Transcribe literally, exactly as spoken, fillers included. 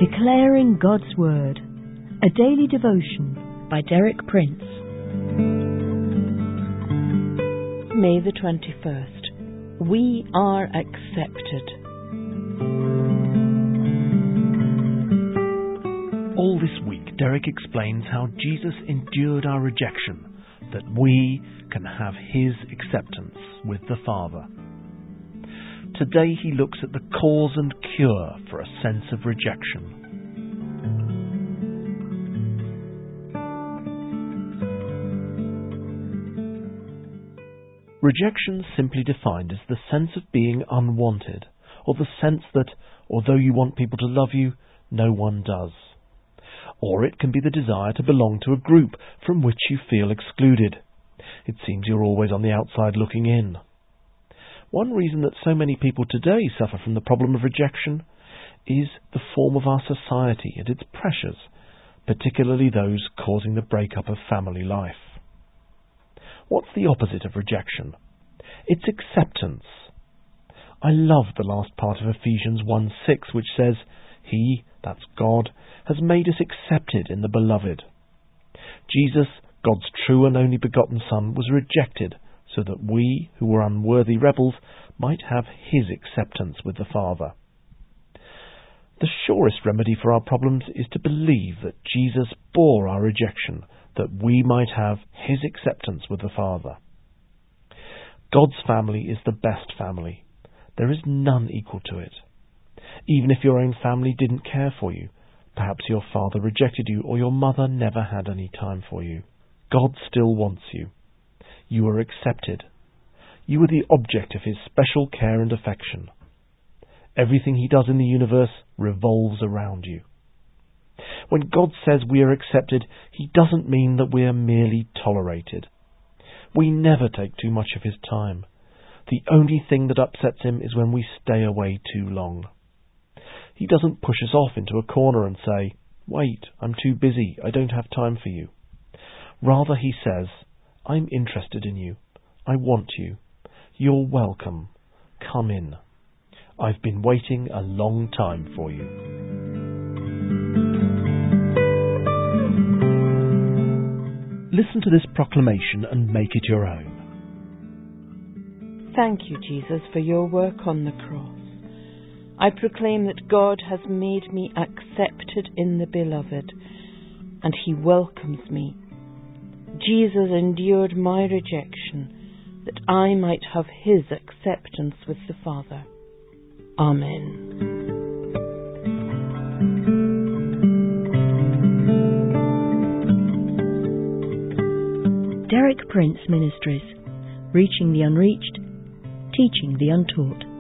Declaring God's Word, a daily devotion by Derek Prince. May the twenty-first. We are accepted. All this week, Derek explains how Jesus endured our rejection, that we can have His acceptance with the Father. Today he looks at the cause and cure for a sense of rejection. Rejection, simply defined, is the sense of being unwanted, or the sense that, although you want people to love you, no one does. Or it can be the desire to belong to a group from which you feel excluded. It seems you're always on the outside looking in. One reason that so many people today suffer from the problem of rejection is the form of our society and its pressures, particularly those causing the breakup of family life. What's the opposite of rejection? It's acceptance. I love the last part of Ephesians one six, which says, He, that's God, has made us accepted in the Beloved. Jesus, God's true and only begotten Son, was rejected so that we, who were unworthy rebels, might have His acceptance with the Father. The surest remedy for our problems is to believe that Jesus bore our rejection, that we might have His acceptance with the Father. God's family is the best family. There is none equal to it. Even if your own family didn't care for you, perhaps your father rejected you or your mother never had any time for you, God still wants you. You are accepted. You are the object of His special care and affection. Everything He does in the universe revolves around you. When God says we are accepted, He doesn't mean that we are merely tolerated. We never take too much of His time. The only thing that upsets Him is when we stay away too long. He doesn't push us off into a corner and say, "Wait, I'm too busy, I don't have time for you." Rather, He says, "I'm interested in you. I want you. You're welcome. Come in. I've been waiting a long time for you." Listen to this proclamation and make it your own. Thank you, Jesus, for your work on the cross. I proclaim that God has made me accepted in the Beloved, and He welcomes me. Jesus endured my rejection, that I might have His acceptance with the Father. Amen. Derek Prince Ministries, reaching the unreached, teaching the untaught.